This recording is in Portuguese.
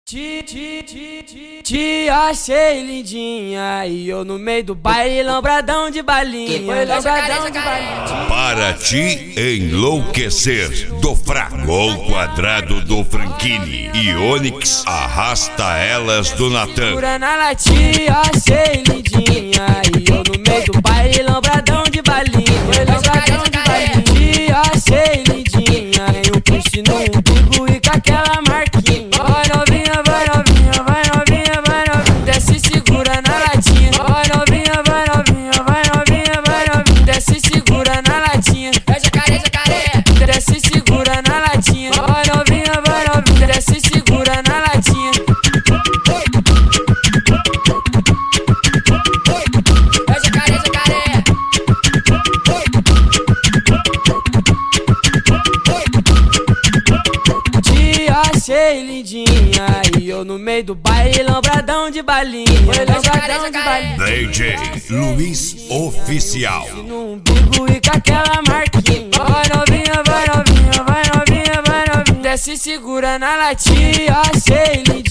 Te achei lindinha e eu no meio do baile, lambradão de balinha, lambradão de balinha. Para te enlouquecer, do Fraco ao quadrado do Franchini e Onyx arrasta elas do Natan. Segura na latinha, achei lindinha e eu no meio do baile, lambradão de balinha, lambradão de balinha. Te achei lindinha e eu puxo no umbigo e com aquela marquinha. Vai novinha, vai novinha, vai novinha, vai novinha, desce segura na latinha. Vai novinha, vai novinha, vai novinha, vai novinha, desce segura na latinha. É jacaré, jacaré, Desce segura na latinha. Vai novinha, vai novinha, desce segura na latinha. é jacaré, jacaré. Te achei lindinha e eu no meio do baile, lambradão de balinha, lambradão de balinha. DJ Luiz Oficial. No umbigo e com aquela marquinha. Vai novinha, vai novinha, vai novinha, vai novinha, desce segura na latinha. Achei lindinha.